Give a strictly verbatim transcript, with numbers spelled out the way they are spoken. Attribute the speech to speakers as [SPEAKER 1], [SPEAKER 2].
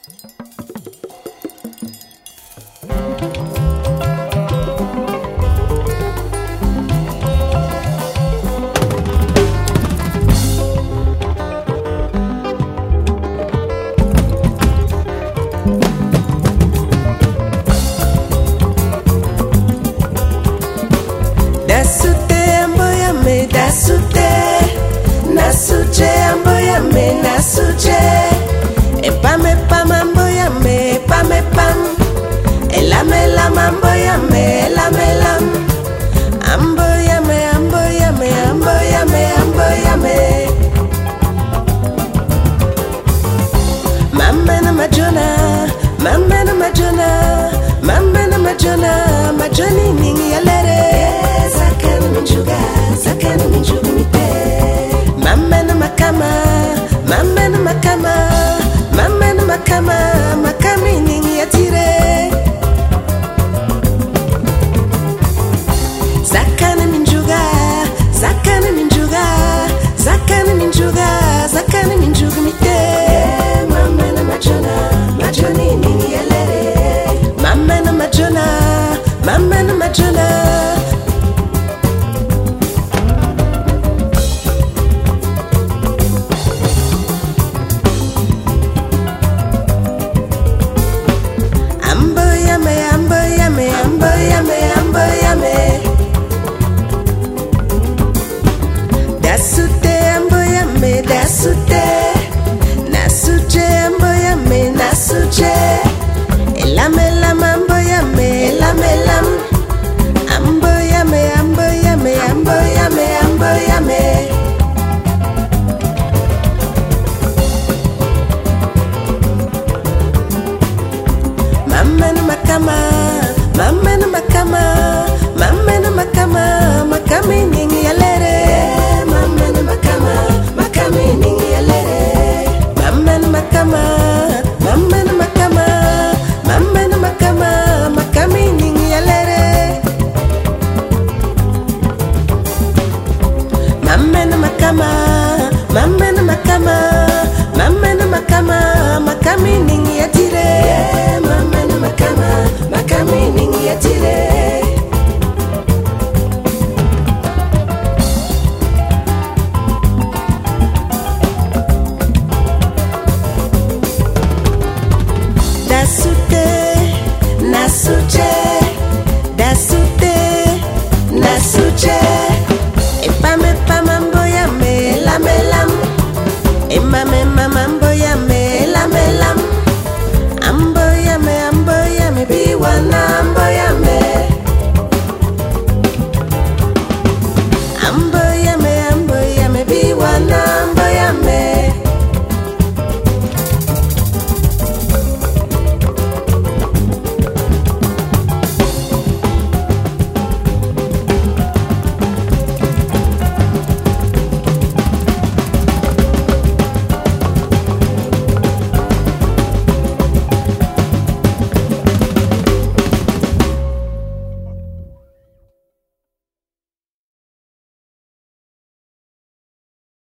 [SPEAKER 1] Nasute amboya me nasute Nasuje amboya me nasuje Epame pam amboya me epame pam Elame lam amboya me elame lam Amboya me amboya me amboya me amboya me Mama na majona Mama na majona Mama na majona Majoni ningi yalere Zakana minjuga Zakana minjuga mite Mama na makama Mama na makama Mama na makama Makami ningi yatire Zakana minjuga Zakana minjuga Zakana minjuga Zakana minjuga mite Mama na majona Majoni ningi yalere Mama na majona Mama na majona Amboya me amboya me amboya me amboya me Dasute amboya me dasute Nasuje amboya me nasuje Elame lam amboya me elame lam Amboya me amboya me amboya me amboya me Mama na makama Mama na makama